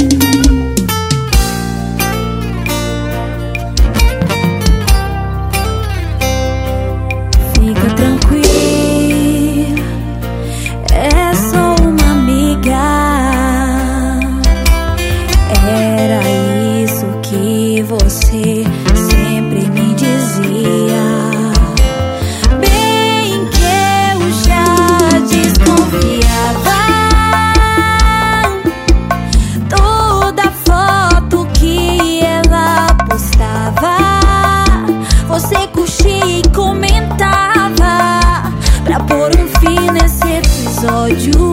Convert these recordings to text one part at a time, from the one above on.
Fica tranquila, é só uma amiga. Era isso que você sempre me dizia. Bem que eu já desconfiava. Toda foto que ela postava, você curtia e comentava pra pôr um fim nesse episódio.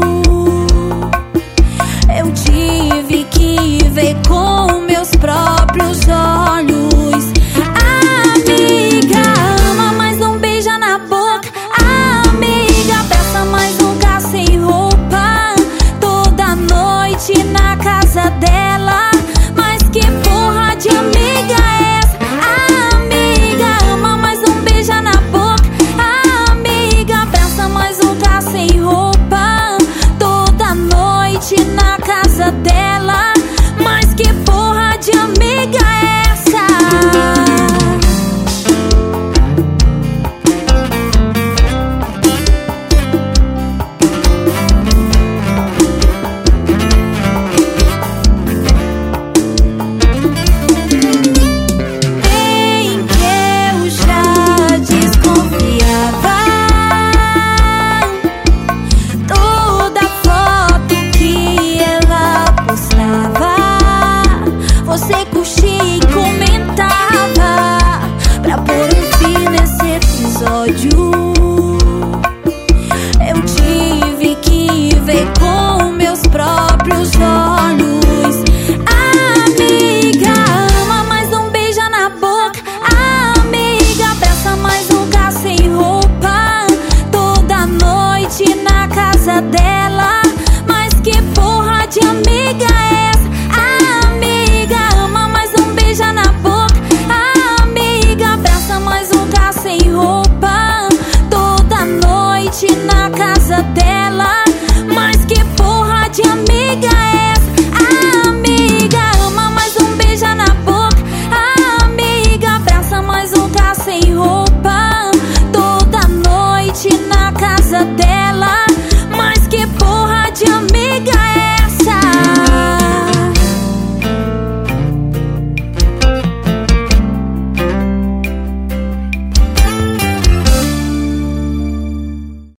Eu tive que ver com meus próprios olhos. Amiga, ama, mas não beija na boca. Amiga, abraça, mas nunca sem roupa. Toda noite na casa dela. Mas que porra de amiga é essa? Amiga, ama, mas não beija na boca. Amiga, abraça, mas nunca sem roupa. Toda noite na casa dela. Mas que porra de amiga é essa? Bem que eu já desconfiava. Toda foto que ela postava, você curtia e comentava pra pôr um fim nesse episódio. Eu tive que ver com meus próprios olhos. Amiga, ama, mas não beija na boca. Amiga, abraça, mas nunca sem roupa. Toda noite na casa dela.